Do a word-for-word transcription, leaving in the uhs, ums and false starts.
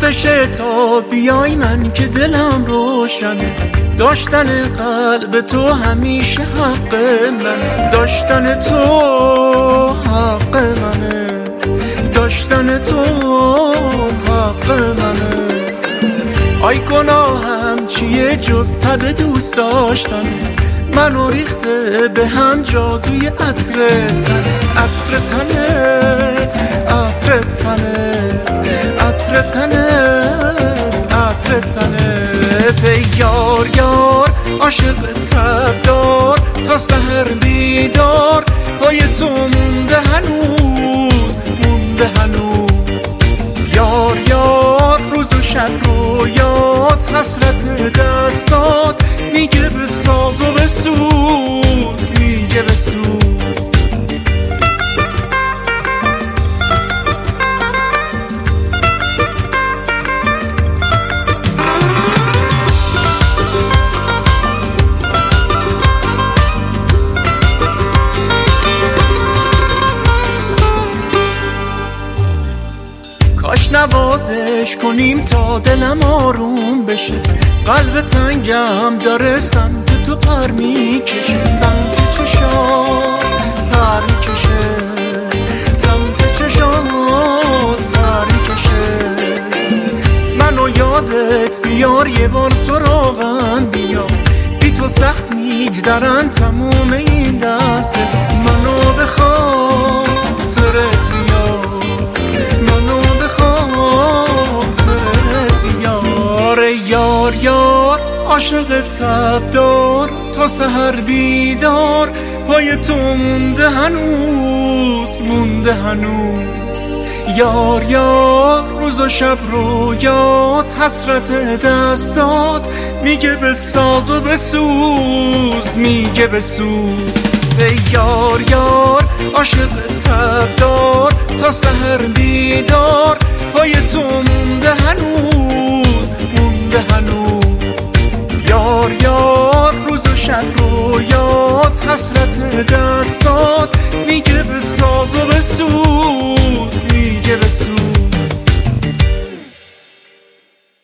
بشه تا بیای من که دلم روشنه. داشتن قلب تو همیشه حق من، داشتن تو حق منه، داشتن تو حق منه. آی گناهم چیه جز تب دوست داشتنت، منو ریخته به هم جادوی عطر تنت، عطر تنت، عطر تنت، عطر تنت، عطر تنت. ای یار یار عاشق تب دار، تا سحر بیدار پای تو مونده هنوز، مونده هنوز. یار یار روز و شب رویات، حسرت دستات میگه به ساز و به سوز، میگه به سوز. کاش نوازش کنیم تا دلم آروم بشه، قلب تنگم داره سمت تو پر میکشه، سمت چشات پر میکشه، سمت چشات پر میکشه. منو یادت بیار یه بار سراغم بیا، بی تو سخت میگذرن تموم این دسته. منو به خاطرت بیار، یار یار عاشق تب دار، تا سحر بیدار پای تو مونده هنوز، مونده هنوز. یار یار روز و شب رویات، حسرت دستات میگه به ساز و به سوز، میگه به سوز. ای یار یار عاشق تب دار، تا سحر بیدار پای تو مونده هنوز، مونده هنوز. یار یار روز و شب رویات، حسرت دستات